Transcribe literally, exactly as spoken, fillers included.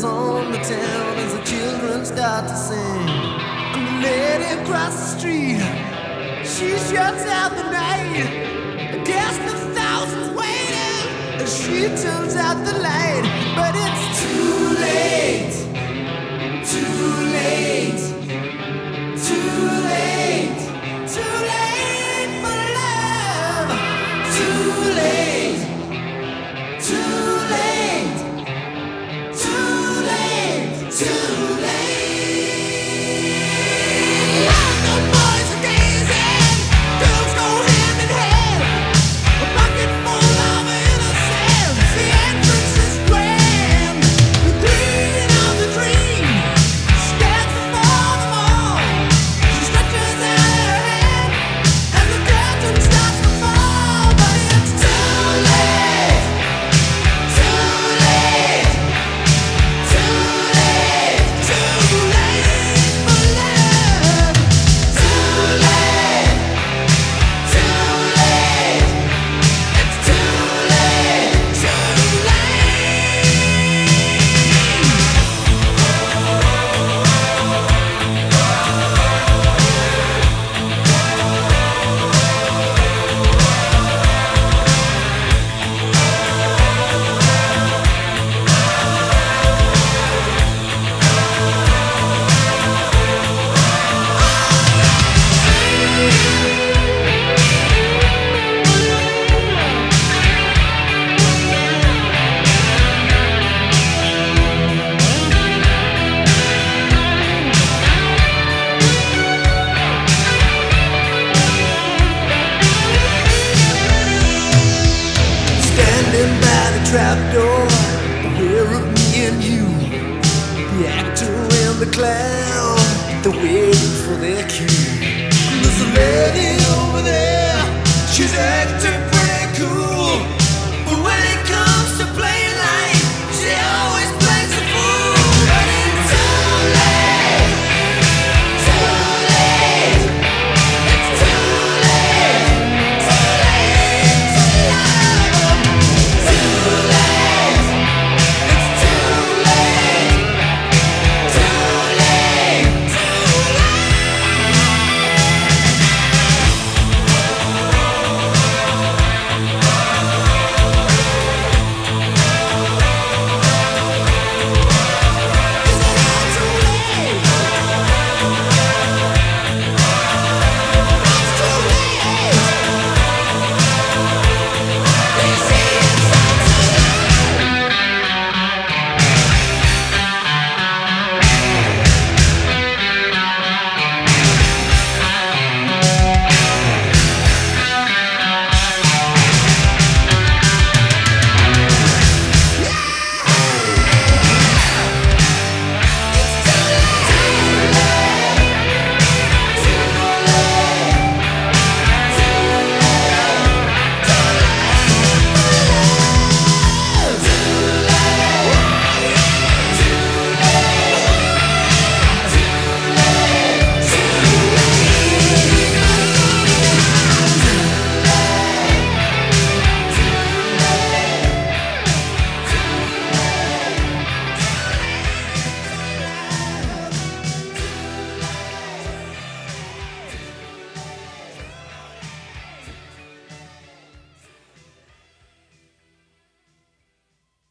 on the town as the children start to sing. And the lady across the street, she shuts out the night. Against the thousands waiting as she turns out the light. But it's too late, too late, too late, too late for love. Too late, too late, too late, too late. The boys are gazing, girls go hand in hand. A bucket full of innocence, the entrance is grand. The queen of the dream stands before them all. She stretches out her hand as the curtain starts to fall. But it's too late, too late, too late, too late for love. Too late, too late, it's too late, too standing by the trapdoor, aware of me and you, the actor and the clown, they're waiting for their cue. There's a lady over there, she's acting